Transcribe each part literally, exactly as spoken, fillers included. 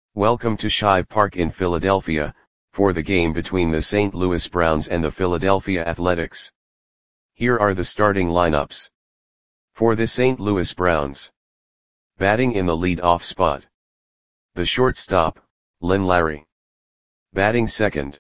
Welcome to Shive Park in Philadelphia, for the game between the Saint Louis Browns and the Philadelphia Athletics. Here are the starting lineups. For the Saint Louis Browns. Batting in the lead-off spot. The shortstop, Lynn Larry. Batting second.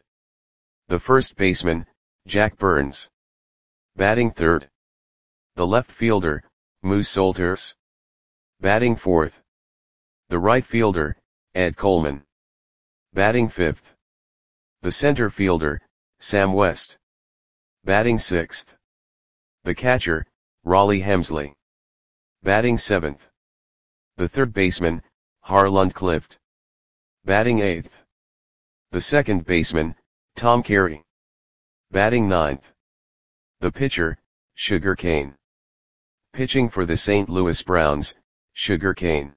The first baseman, Jack Burns. Batting third. The left fielder, Moose Solters. Batting fourth. The right fielder, Ed Coleman. Batting fifth. The center fielder, Sam West. Batting sixth. The catcher, Rollie Hemsley. Batting seventh. The third baseman, Harlan Clift. Batting eighth. The second baseman, Tom Carey. Batting ninth. The pitcher, Sugar Kane. Pitching for the Saint Louis Browns, Sugar Kane.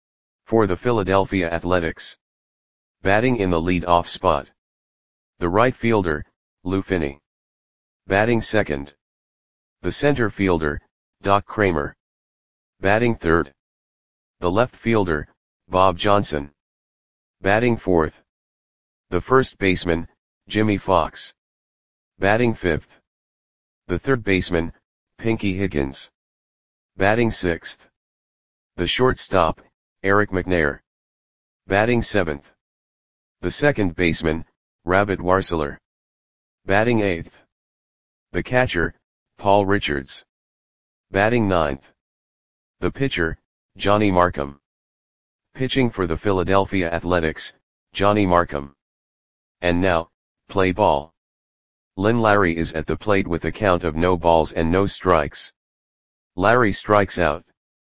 For the Philadelphia Athletics. Batting in the lead-off spot. The right fielder, Lou Finney. Batting second. The center fielder, Doc Kramer. Batting third. The left fielder, Bob Johnson. Batting fourth. The first baseman, Jimmy Fox. Batting fifth. The third baseman, Pinky Higgins. Batting sixth. The shortstop, Eric McNair. Batting seventh. The second baseman, Rabbit Warseler. Batting eighth. The catcher, Paul Richards. Batting ninth. The pitcher, Johnny Markham. Pitching for the Philadelphia Athletics, Johnny Markham. And now, play ball. Lynn Larry is at the plate with a count of no balls and no strikes. Larry strikes out.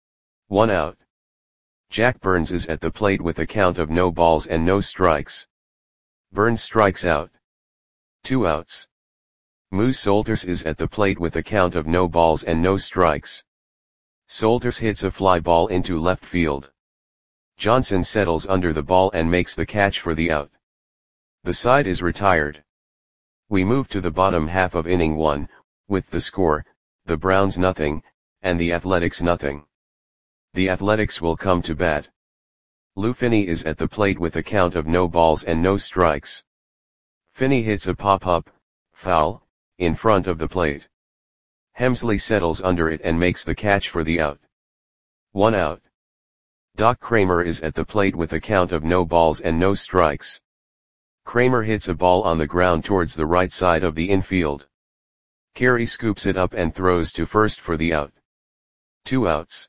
One out. Jack Burns is at the plate with a count of no balls and no strikes. Burns strikes out. Two outs. Moose Solters is at the plate with a count of no balls and no strikes. Solters hits a fly ball into left field. Johnson settles under the ball and makes the catch for the out. The side is retired. We move to the bottom half of inning one, with the score, the Browns nothing, and the Athletics nothing. The Athletics will come to bat. Lou Finney is at the plate with a count of no balls and no strikes. Finney hits a pop-up, foul, in front of the plate. Hemsley settles under it and makes the catch for the out. One out. Doc Kramer is at the plate with a count of no balls and no strikes. Kramer hits a ball on the ground towards the right side of the infield. Carey scoops it up and throws to first for the out. Two outs.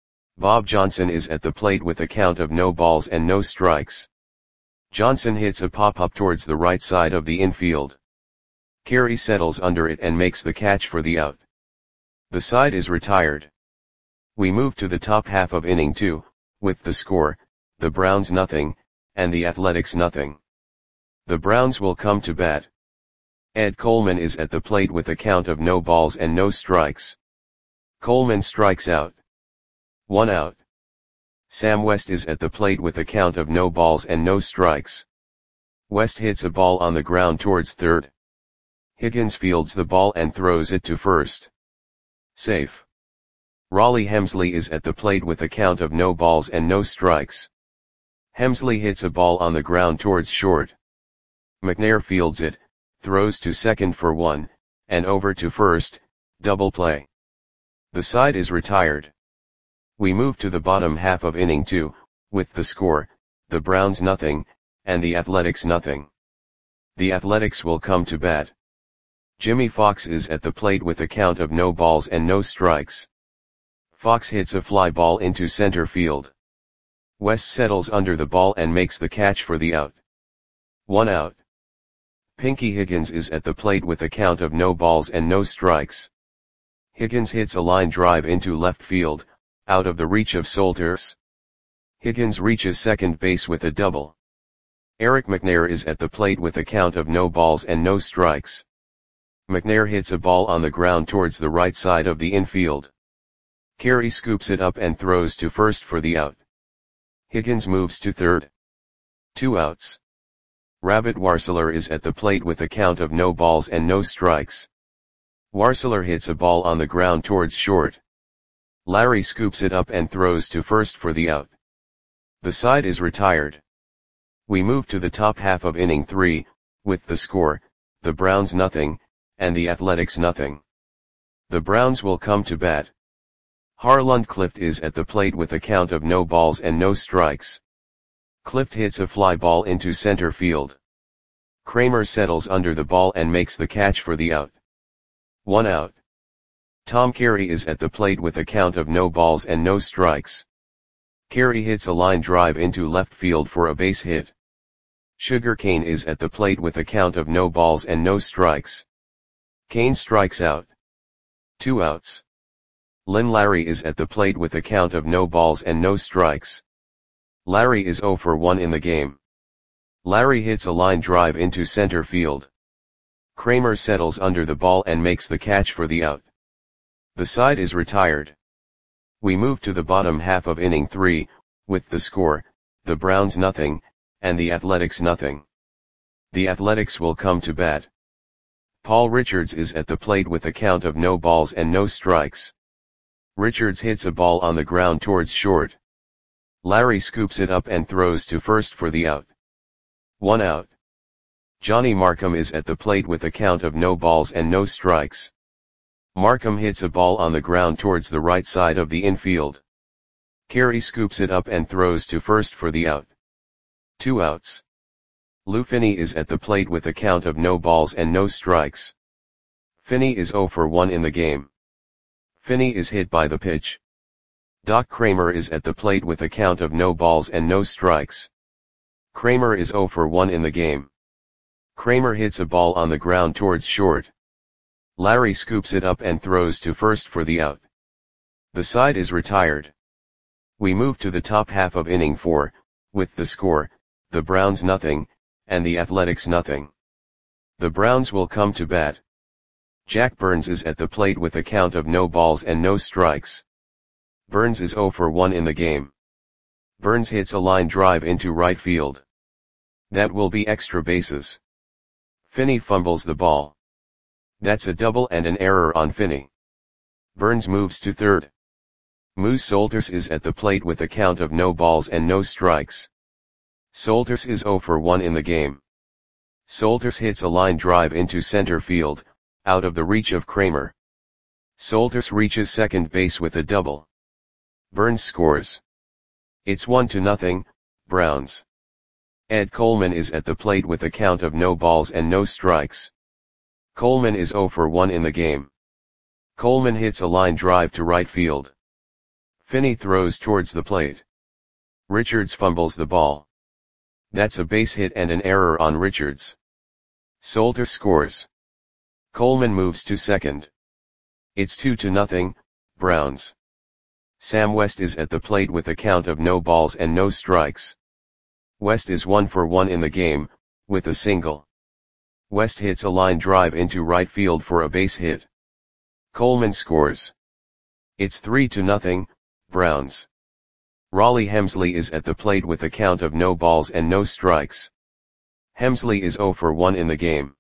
Bob Johnson is at the plate with a count of no balls and no strikes. Johnson hits a pop-up towards the right side of the infield. Carey settles under it and makes the catch for the out. The side is retired. We move to the top half of inning two, with the score, the Browns nothing, and the Athletics nothing. The Browns will come to bat. Ed Coleman is at the plate with a count of no balls and no strikes. Coleman strikes out. One out. Sam West is at the plate with a count of no balls and no strikes. West hits a ball on the ground towards third. Higgins fields the ball and throws it to first. Safe. Rollie Hemsley is at the plate with a count of no balls and no strikes. Hemsley hits a ball on the ground towards short. McNair fields it, throws to second for one, and over to first, double play. The side is retired. We move to the bottom half of inning two, with the score, the Browns nothing, and the Athletics nothing. The Athletics will come to bat. Jimmy Fox is at the plate with a count of no balls and no strikes. Fox hits a fly ball into center field. West settles under the ball and makes the catch for the out. One out. Pinky Higgins is at the plate with a count of no balls and no strikes. Higgins hits a line drive into left field, out of the reach of Solters. Higgins reaches second base with a double. Eric McNair is at the plate with a count of no balls and no strikes. McNair hits a ball on the ground towards the right side of the infield. Carey scoops it up and throws to first for the out. Higgins moves to third. Two outs. Rabbit Warseler is at the plate with a count of no balls and no strikes. Warseler hits a ball on the ground towards short. Larry scoops it up and throws to first for the out. The side is retired. We move to the top half of inning three, with the score, the Browns nothing, and the Athletics nothing. The Browns will come to bat. Harlund Clift is at the plate with a count of no balls and no strikes. Clift hits a fly ball into center field. Kramer settles under the ball and makes the catch for the out. One out. Tom Carey is at the plate with a count of no balls and no strikes. Carey hits a line drive into left field for a base hit. Sugar Kane is at the plate with a count of no balls and no strikes. Kane strikes out. Two outs. Lynn Larry is at the plate with a count of no balls and no strikes. Larry is oh for one in the game. Larry hits a line drive into center field. Kramer settles under the ball and makes the catch for the out. The side is retired. We move to the bottom half of inning three, with the score, the Browns nothing, and the Athletics nothing. The Athletics will come to bat. Paul Richards is at the plate with a count of no balls and no strikes. Richards hits a ball on the ground towards short. Larry scoops it up and throws to first for the out. One out. Johnny Markham is at the plate with a count of no balls and no strikes. Markham hits a ball on the ground towards the right side of the infield. Carey scoops it up and throws to first for the out. Two outs. Lou Finney is at the plate with a count of no balls and no strikes. Finney is oh for one in the game. Finney is hit by the pitch. Doc Kramer is at the plate with a count of no balls and no strikes. Kramer is oh for one in the game. Kramer hits a ball on the ground towards short. Larry scoops it up and throws to first for the out. The side is retired. We move to the top half of inning four, with the score, the Browns nothing, and the Athletics nothing. The Browns will come to bat. Jack Burns is at the plate with a count of no balls and no strikes. Burns is oh for one in the game. Burns hits a line drive into right field. That will be extra bases. Finney fumbles the ball. That's a double and an error on Finney. Burns moves to third. Moose Solters is at the plate with a count of no balls and no strikes. Solters is oh for one in the game. Solters hits a line drive into center field, out of the reach of Kramer. Solters reaches second base with a double. Burns scores. It's one to nothing, Browns. Ed Coleman is at the plate with a count of no balls and no strikes. Coleman is oh for one in the game. Coleman hits a line drive to right field. Finney throws towards the plate. Richards fumbles the ball. That's a base hit and an error on Richards. Solters scores. Coleman moves to second. It's two to nothing, Browns. Sam West is at the plate with a count of no balls and no strikes. West is one for one in the game, with a single. West hits a line drive into right field for a base hit. Coleman scores. It's three to nothing, Browns. Raleigh Hemsley is at the plate with a count of no balls and no strikes. Hemsley is oh for one in the game.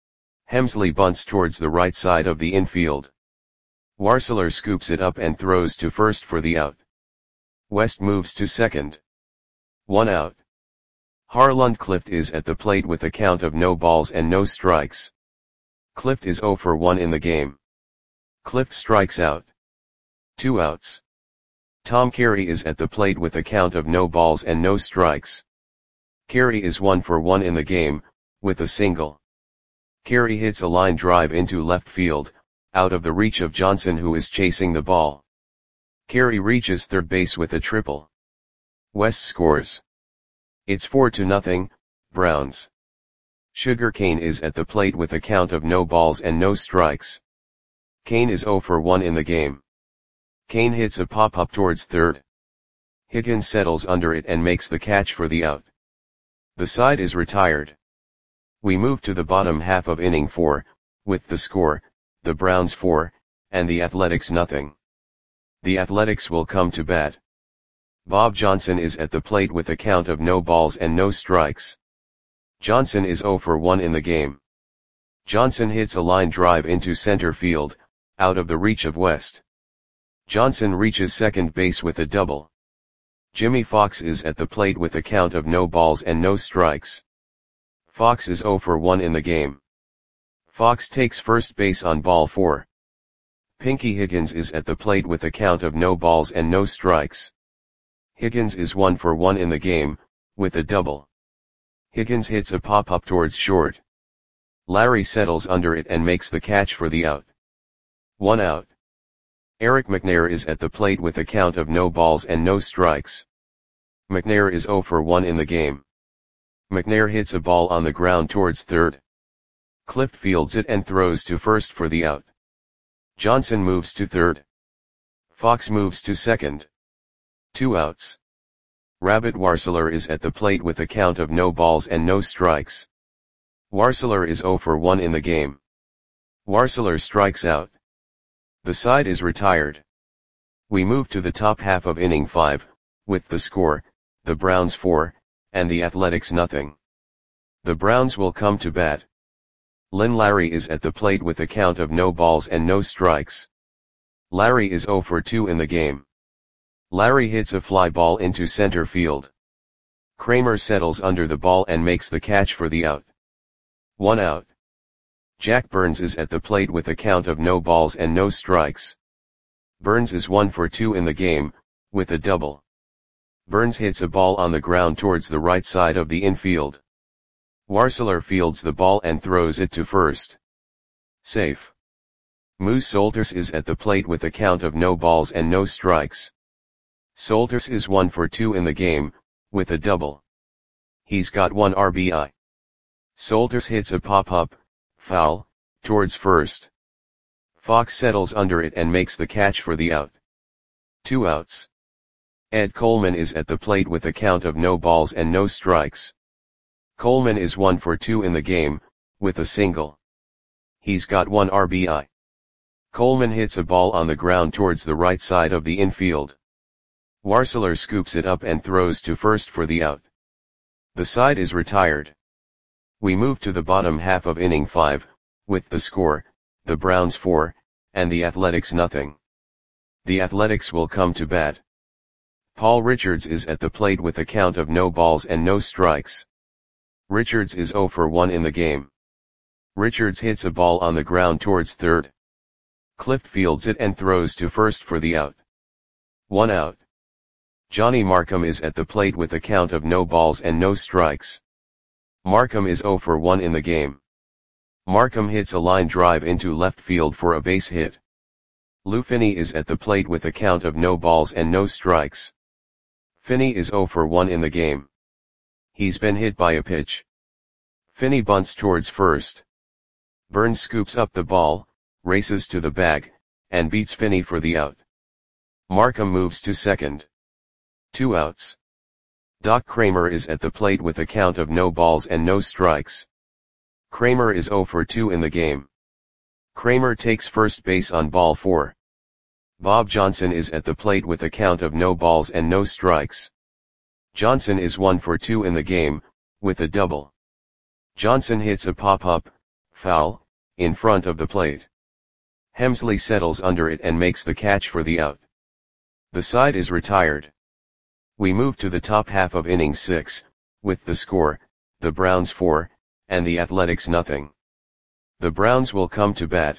Hemsley bunts towards the right side of the infield. Warseler scoops it up and throws to first for the out. West moves to second. One out. Harlund Clift is at the plate with a count of no balls and no strikes. Clift is oh for one in the game. Clift strikes out. Two outs. Tom Carey is at the plate with a count of no balls and no strikes. Carey is one for one in the game, with a single. Carey hits a line drive into left field, out of the reach of Johnson who is chasing the ball. Carey reaches third base with a triple. West scores. It's four to nothing, Browns. Sugar Kane is at the plate with a count of no balls and no strikes. Kane is oh for one in the game. Kane hits a pop-up towards third. Higgins settles under it and makes the catch for the out. The side is retired. We move to the bottom half of inning four, with the score, the Browns four, and the Athletics nothing. The Athletics will come to bat. Bob Johnson is at the plate with a count of no balls and no strikes. Johnson is oh for one in the game. Johnson hits a line drive into center field, out of the reach of West. Johnson reaches second base with a double. Jimmy Fox is at the plate with a count of no balls and no strikes. Fox is zero for one in the game. Fox takes first base on ball four. Pinky Higgins is at the plate with a count of no balls and no strikes. Higgins is one for one in the game, with a double. Higgins hits a pop-up towards short. Larry settles under it and makes the catch for the out. One out. Eric McNair is at the plate with a count of no balls and no strikes. McNair is zero for one in the game. McNair hits a ball on the ground towards third. Clift fields it and throws to first for the out. Johnson moves to third. Fox moves to second. Two outs. Rabbit Warseler is at the plate with a count of no balls and no strikes. Warseler is zero for one in the game. Warseler strikes out. The side is retired. We move to the top half of inning five, with the score, the Browns four, and the Athletics nothing. The Browns will come to bat. Lynn Larry is at the plate with a count of no balls and no strikes. Larry is zero for two in the game. Larry hits a fly ball into center field. Kramer settles under the ball and makes the catch for the out. One out. Jack Burns is at the plate with a count of no balls and no strikes. Burns is one for two in the game, with a double. Burns hits a ball on the ground towards the right side of the infield. Warseler fields the ball and throws it to first. Safe. Moose Solters is at the plate with a count of no balls and no strikes. Solters is one for two in the game, with a double. He's got one R B I. Solters hits a pop-up, foul, towards first. Fox settles under it and makes the catch for the out. Two outs. Ed Coleman is at the plate with a count of no balls and no strikes. Coleman is one for two in the game, with a single. He's got one R B I. Coleman hits a ball on the ground towards the right side of the infield. Warseler scoops it up and throws to first for the out. The side is retired. We move to the bottom half of inning five, with the score, the Browns four, and the Athletics nothing. The Athletics will come to bat. Paul Richards is at the plate with a count of no balls and no strikes. Richards is zero for one in the game. Richards hits a ball on the ground towards third. Clift fields it and throws to first for the out. One out. Johnny Markham is at the plate with a count of no balls and no strikes. Markham is zero for one in the game. Markham hits a line drive into left field for a base hit. Lou Finney is at the plate with a count of no balls and no strikes. Finney is zero for one in the game. He's been hit by a pitch. Finney bunts towards first. Burns scoops up the ball, races to the bag, and beats Finney for the out. Markham moves to second. Two outs. Doc Kramer is at the plate with a count of no balls and no strikes. Kramer is zero for two in the game. Kramer takes first base on ball four. Bob Johnson is at the plate with a count of no balls and no strikes. Johnson is one for two in the game, with a double. Johnson hits a pop-up, foul, in front of the plate. Hemsley settles under it and makes the catch for the out. The side is retired. We move to the top half of inning six, with the score, the Browns four, and the Athletics nothing. The Browns will come to bat.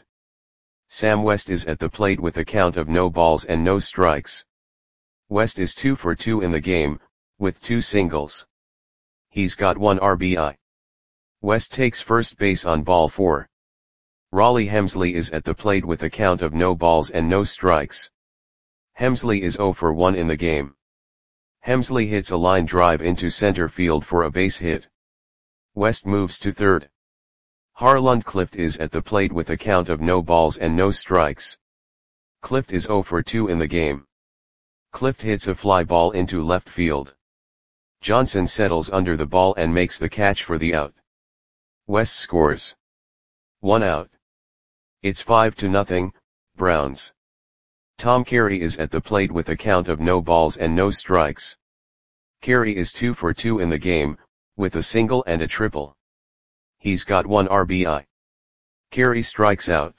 Sam West is at the plate with a count of no balls and no strikes. West is two for two in the game, with two singles. He's got one R B I. West takes first base on ball four. Raleigh Hemsley is at the plate with a count of no balls and no strikes. Hemsley is zero for one in the game. Hemsley hits a line drive into center field for a base hit. West moves to third. Harland Clift is at the plate with a count of no balls and no strikes. Clift is zero for two in the game. Clift hits a fly ball into left field. Johnson settles under the ball and makes the catch for the out. West scores. One out. It's five to nothing, Browns. Tom Carey is at the plate with a count of no balls and no strikes. Carey is two for two in the game, with a single and a triple. He's got one R B I. Carey strikes out.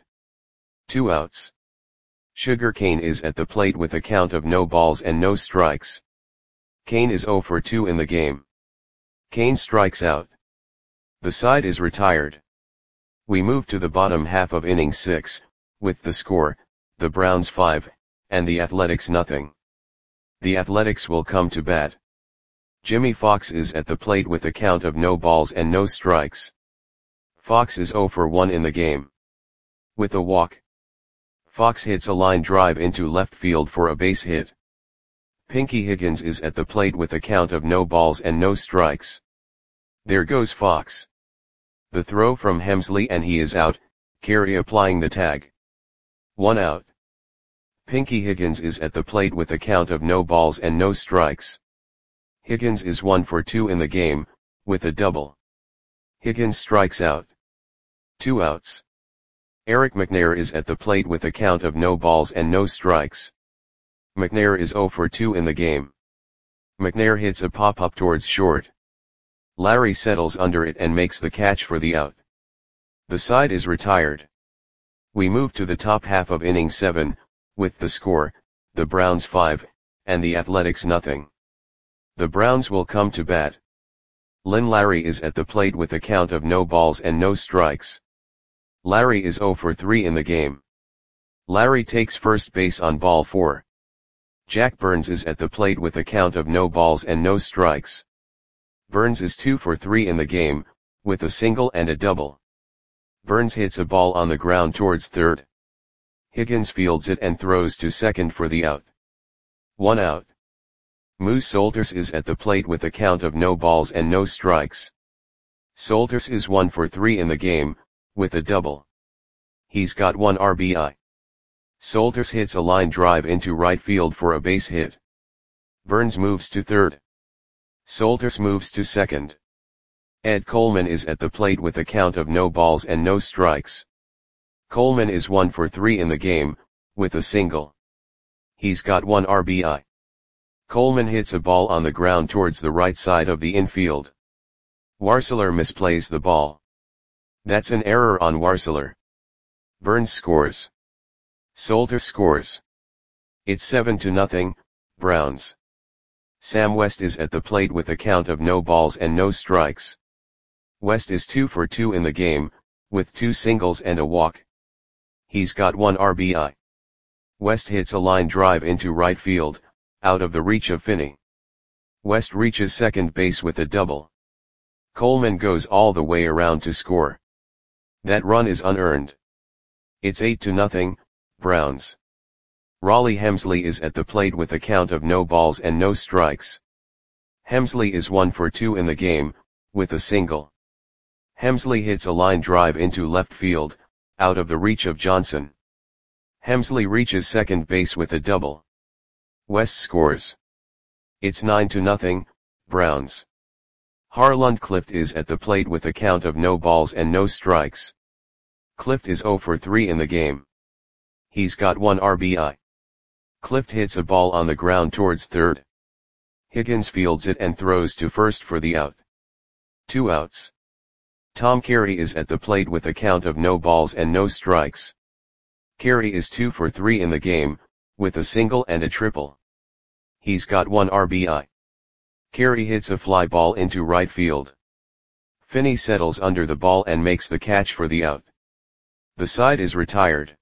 Two outs. Sugar Cane is at the plate with a count of no balls and no strikes. Kane is zero for two in the game. Kane strikes out. The side is retired. We move to the bottom half of inning six, with the score, the Browns five, and the Athletics nothing. The Athletics will come to bat. Jimmy Fox is at the plate with a count of no balls and no strikes. Fox is zero for one in the game. With a walk, Fox hits a line drive into left field for a base hit. Pinky Higgins is at the plate with a count of no balls and no strikes. There goes Fox. The throw from Hemsley and he is out, Carey applying the tag. One out. Pinky Higgins is at the plate with a count of no balls and no strikes. Higgins is one for two in the game, with a double. Higgins strikes out. Two outs. Eric McNair is at the plate with a count of no balls and no strikes. McNair is zero for two in the game. McNair hits a pop-up towards short. Larry settles under it and makes the catch for the out. The side is retired. We move to the top half of inning seven, with the score, the Browns five, and the Athletics nothing. The Browns will come to bat. Lynn Larry is at the plate with a count of no balls and no strikes. Larry is zero for three in the game. Larry takes first base on ball four. Jack Burns is at the plate with a count of no balls and no strikes. Burns is two for three in the game, with a single and a double. Burns hits a ball on the ground towards third. Higgins fields it and throws to second for the out. One out. Moose Solters is at the plate with a count of no balls and no strikes. Solters is one for three in the game, with a double. He's got one R B I. Solters hits a line drive into right field for a base hit. Burns moves to third. Solters moves to second. Ed Coleman is at the plate with a count of no balls and no strikes. Coleman is one for three in the game, with a single. He's got one R B I. Coleman hits a ball on the ground towards the right side of the infield. Warseler misplays the ball. That's an error on Warseler. Burns scores. Solters scores. It's seven to nothing, Browns. Sam West is at the plate with a count of no balls and no strikes. West is two for two in the game, with two singles and a walk. He's got one R B I. West hits a line drive into right field, out of the reach of Finney. West reaches second base with a double. Coleman goes all the way around to score. That run is unearned. It's eight to nothing, Browns. Raleigh Hemsley is at the plate with a count of no balls and no strikes. Hemsley is one for two in the game, with a single. Hemsley hits a line drive into left field, out of the reach of Johnson. Hemsley reaches second base with a double. West scores. It's nine to nothing, Browns. Harland Clift is at the plate with a count of no balls and no strikes. Clift is zero for three in the game. He's got one R B I. Clift hits a ball on the ground towards third. Higgins fields it and throws to first for the out. Two outs. Tom Carey is at the plate with a count of no balls and no strikes. Carey is two for three in the game, with a single and a triple. He's got one R B I. Carey hits a fly ball into right field. Finney settles under the ball and makes the catch for the out. The side is retired.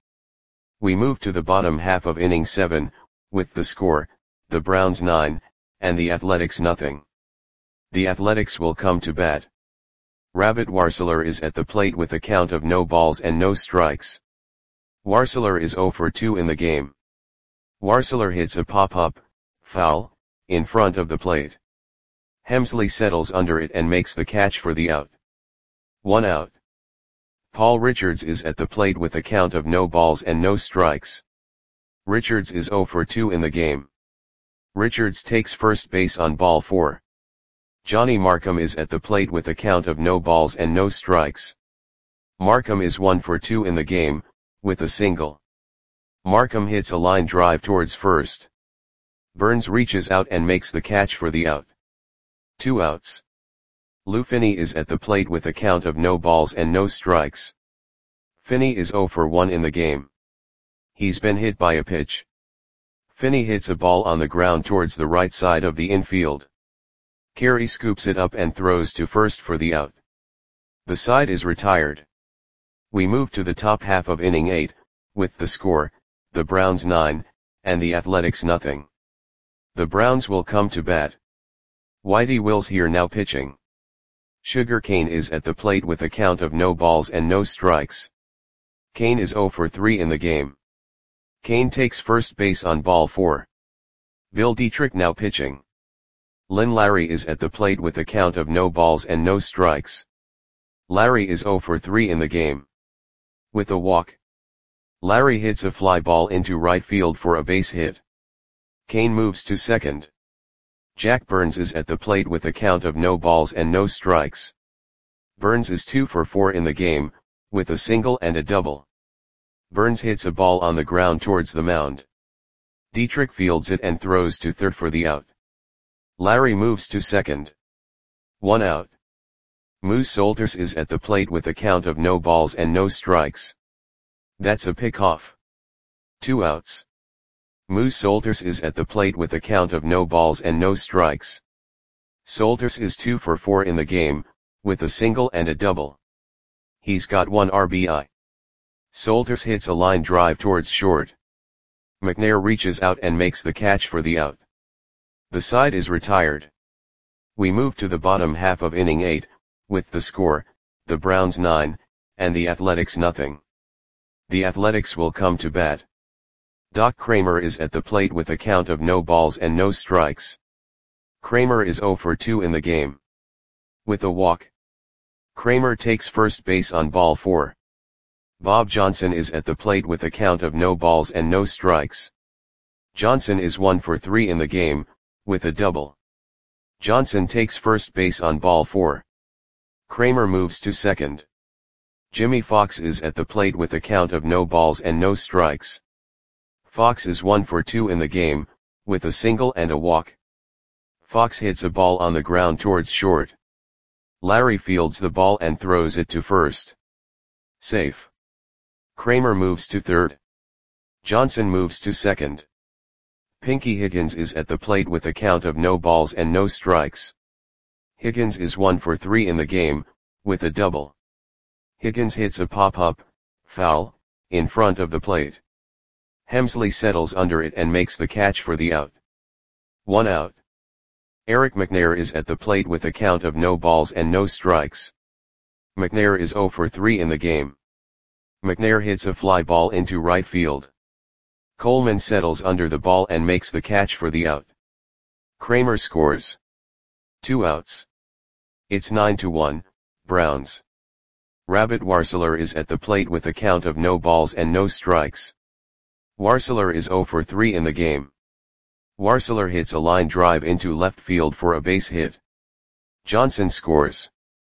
We move to the bottom half of inning seven, with the score, the Browns nine, and the Athletics nothing. The Athletics will come to bat. Rabbit Warseler is at the plate with a count of no balls and no strikes. Warseler is zero for two in the game. Warseler hits a pop-up, foul, in front of the plate. Hemsley settles under it and makes the catch for the out. One out. Paul Richards is at the plate with a count of no balls and no strikes. Richards is zero for two in the game. Richards takes first base on ball four. Johnny Markham is at the plate with a count of no balls and no strikes. Markham is one for two in the game, with a single. Markham hits a line drive towards first. Burns reaches out and makes the catch for the out. Two outs. Lou Finney is at the plate with a count of no balls and no strikes. Finney is zero for one in the game. He's been hit by a pitch. Finney hits a ball on the ground towards the right side of the infield. Carey scoops it up and throws to first for the out. The side is retired. We move to the top half of inning eight, with the score, the Browns nine, and the Athletics nothing. The Browns will come to bat. Whitey Wills here now pitching. Sugar Kane is at the plate with a count of no balls and no strikes. Kane is oh for three in the game. Kane takes first base on ball four. Bill Dietrich now pitching. Lynn Larry is at the plate with a count of no balls and no strikes. Larry is oh for three in the game. With a walk. Larry hits a fly ball into right field for a base hit. Kane moves to second. Jack Burns is at the plate with a count of no balls and no strikes. Burns is two for four in the game, with a single and a double. Burns hits a ball on the ground towards the mound. Dietrich fields it and throws to third for the out. Larry moves to second. One out. Moose Solters is at the plate with a count of no balls and no strikes. That's a pickoff. Two outs. Moose Solters is at the plate with a count of no balls and no strikes. Solters is two for four in the game, with a single and a double. He's got one R B I. Solters hits a line drive towards short. McNair reaches out and makes the catch for the out. The side is retired. We move to the bottom half of inning eight, with the score, the Browns nine, and the Athletics nothing. The Athletics will come to bat. Doc Kramer is at the plate with a count of no balls and no strikes. Kramer is oh for two in the game. With a walk. Kramer takes first base on ball four. Bob Johnson is at the plate with a count of no balls and no strikes. Johnson is one for three in the game, with a double. Johnson takes first base on ball four. Kramer moves to second. Jimmy Fox is at the plate with a count of no balls and no strikes. Fox is one for two in the game, with a single and a walk. Fox hits a ball on the ground towards short. Larry fields the ball and throws it to first. Safe. Kramer moves to third. Johnson moves to second. Pinky Higgins is at the plate with a count of no balls and no strikes. Higgins is one for three in the game, with a double. Higgins hits a pop-up, foul, in front of the plate. Hemsley settles under it and makes the catch for the out. One out. Eric McNair is at the plate with a count of no balls and no strikes. McNair is oh for three in the game. McNair hits a fly ball into right field. Coleman settles under the ball and makes the catch for the out. Kramer scores. Two outs. It's nine to one, Browns. Rabbit Warseler is at the plate with a count of no balls and no strikes. Warseler is oh for three in the game. Warseler hits a line drive into left field for a base hit. Johnson scores.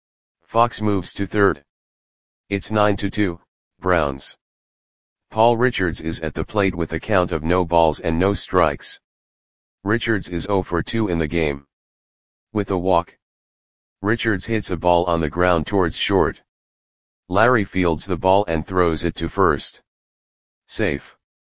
Fox moves to third. It's nine to two, Browns. Paul Richards is at the plate with a count of no balls and no strikes. Richards is oh for two in the game. With a walk. Richards hits a ball on the ground towards short. Larry fields the ball and throws it to first. Safe.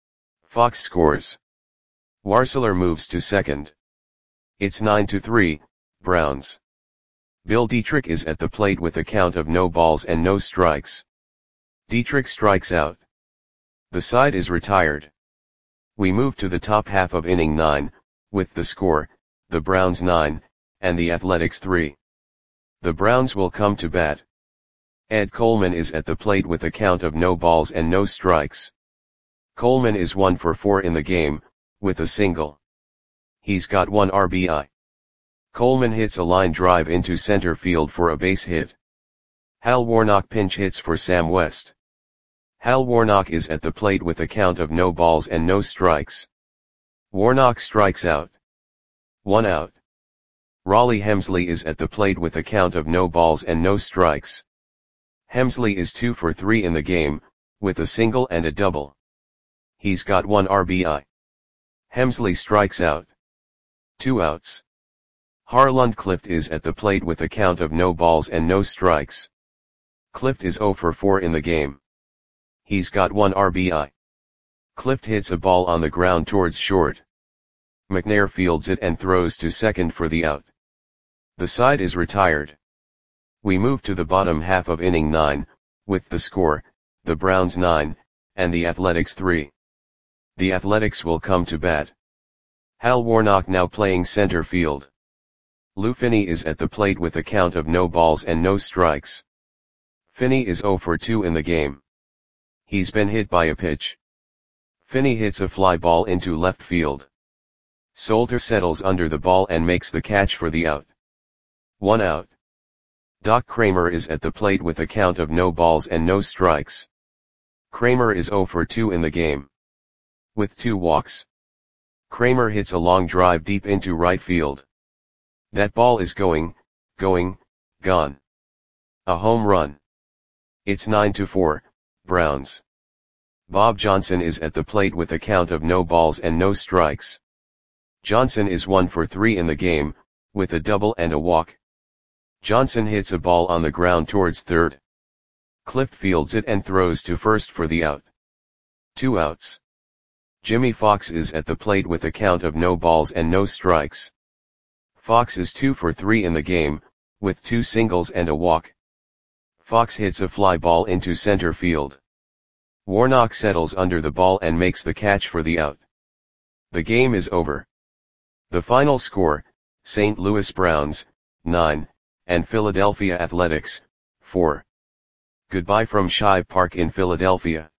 Fox scores. Warseler moves to second. It's nine to three, Browns. Bill Dietrich is at the plate with a count of no balls and no strikes. Dietrich strikes out. The side is retired. We move to the top half of inning nine, with the score, the Browns nine, and the Athletics three. The Browns will come to bat. Ed Coleman is at the plate with a count of no balls and no strikes. Coleman is one for four in the game, with a single. He's got one R B I. Coleman hits a line drive into center field for a base hit. Hal Warnock pinch hits for Sam West. Hal Warnock is at the plate with a count of no balls and no strikes. Warnock strikes out. One out. Raleigh Hemsley is at the plate with a count of no balls and no strikes. Hemsley is two for three in the game, with a single and a double. He's got one R B I. Hemsley strikes out. Two outs. Harland Clift is at the plate with a count of no balls and no strikes. Clift is oh for four in the game. He's got one R B I. Clift hits a ball on the ground towards short. McNair fields it and throws to second for the out. The side is retired. We move to the bottom half of inning nine, with the score, the Browns nine, and the Athletics three. The Athletics will come to bat. Hal Warnock now playing center field. Lou Finney is at the plate with a count of no balls and no strikes. Finney is oh for two in the game. He's been hit by a pitch. Finney hits a fly ball into left field. Solter settles under the ball and makes the catch for the out. One out. Doc Kramer is at the plate with a count of no balls and no strikes. Kramer is oh for two in the game. With two walks. Kramer hits a long drive deep into right field. That ball is going, going, gone. A home run. It's nine to four, Browns. Bob Johnson is at the plate with a count of no balls and no strikes. Johnson is one for three in the game, with a double and a walk. Johnson hits a ball on the ground towards third. Clift fields it and throws to first for the out. Two outs. Jimmy Fox is at the plate with a count of no balls and no strikes. Fox is two for three in the game, with two singles and a walk. Fox hits a fly ball into center field. Warnock settles under the ball and makes the catch for the out. The game is over. The final score, Saint Louis Browns, nine, and Philadelphia Athletics, four. Goodbye from Shibe Park in Philadelphia.